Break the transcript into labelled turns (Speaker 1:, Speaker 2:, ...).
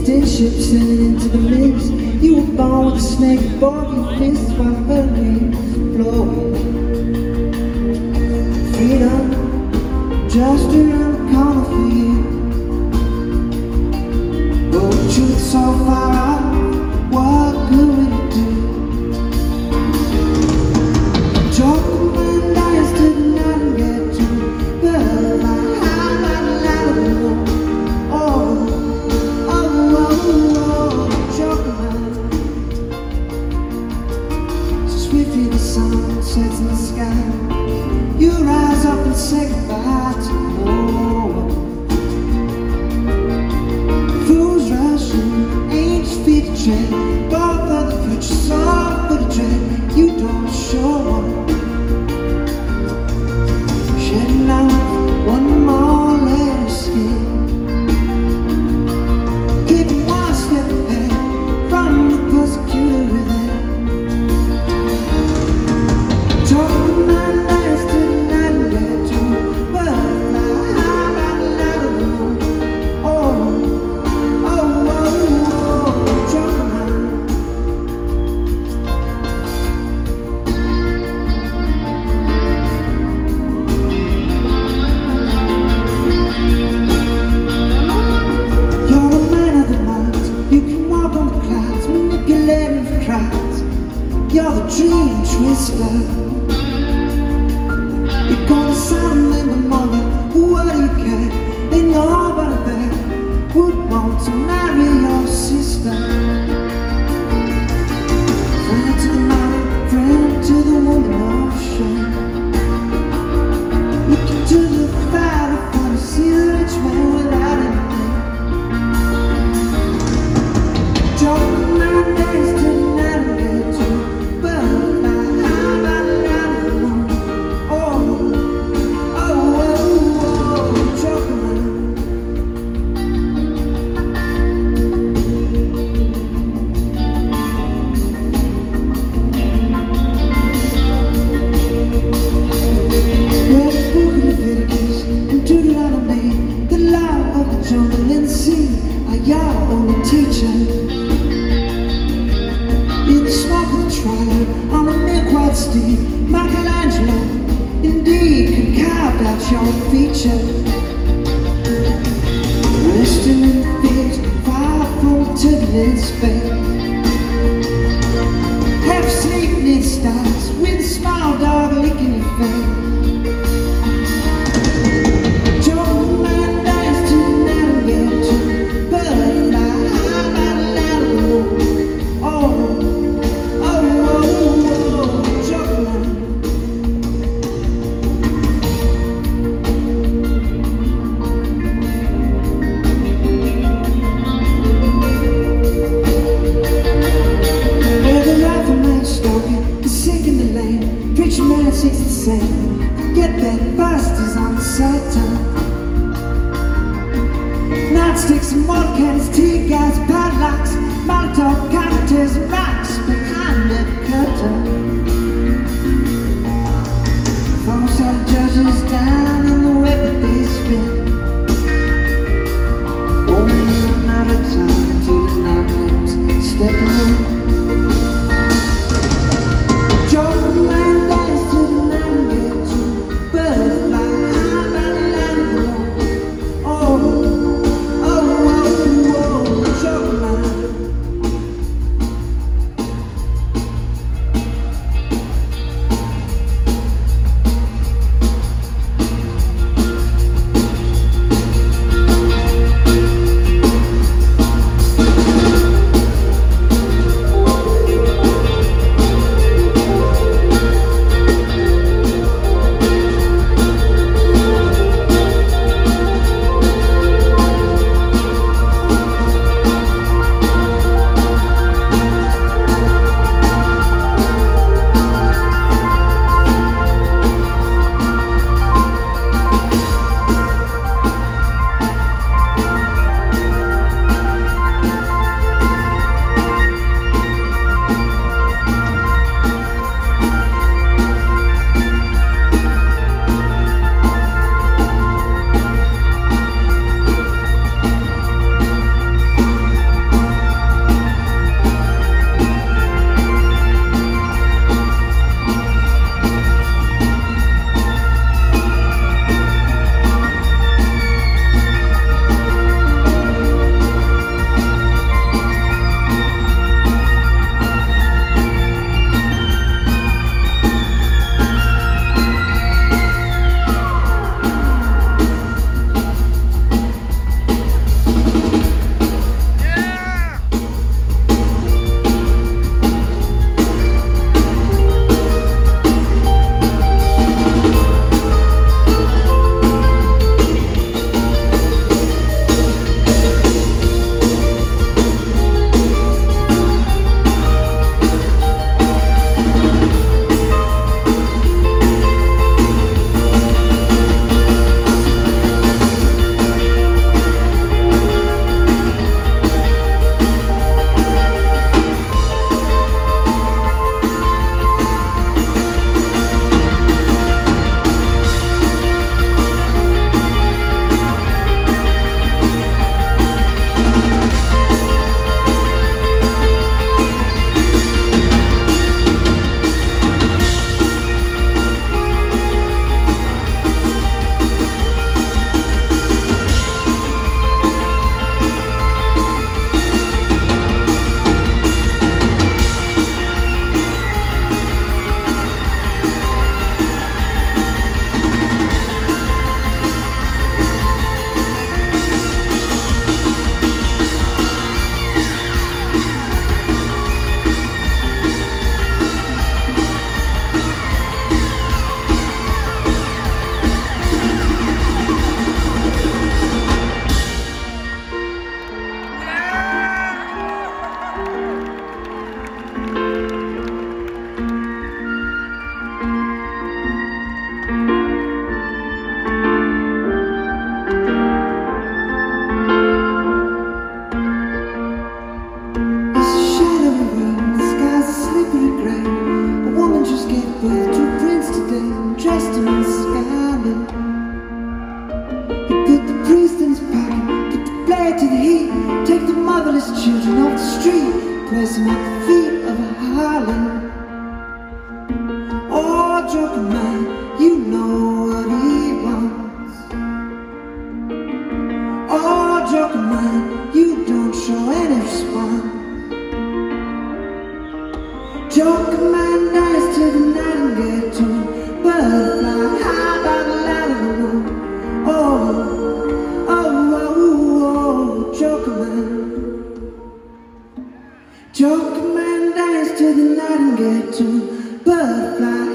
Speaker 1: ship sailing into the mist. You were born with a snake above your fist while hurricanes blowing. Freedom just around the corner for you. But the truth's so far off, what good would it do? Talking my lies to the nightingale too. But I don't know. Swiftly the sun sets in the sky. You rise up and say goodbye to no one. Fools rushing, angels feed the train. Both of the future song for the train. You don't show one. Shedding out one more layer of skin. Keeping one step ahead from the persecutor within. Talking my lies to the nightingale too. But I don't know. Talking You're a man of the night. You can walk on the clouds, manipulating for crowds. You're the dream twister. You're gonna sound in the morning. What do you care? Ain't nobody there would want to marry your sister. Friend to the mountain, friend to the woman of shame. Looking to the fire for to see the rich man without anything. Talking my days to the nightingale too. But jungle and the sea are your only teacher. In the smoke of the trial on a milk-white steed, Michelangelo indeed can carve out your feature. Resting in the fields far from turbulent space. Half sleeping in stars with a small dog licking your face. Preacher man sees the same. Get that busters on the side time. Nightsticks and water cannons, tear gas, padlocks, Molotov cocktails and rocks behind the curtain. Folks are the judges down in the web that they spin. Only not a time to the night stepping in. Oh, take the motherless children off the street, place them at the feet of a Harlem. Oh, drunken man, you know what he wants. Oh, drunken man, you don't show any response. Drunken man dies till the nightingale tune, butterfly high by the light of the moon. Oh, oh, oh, oh, drunken man. Drunken man dies till the nightingale tune, butterfly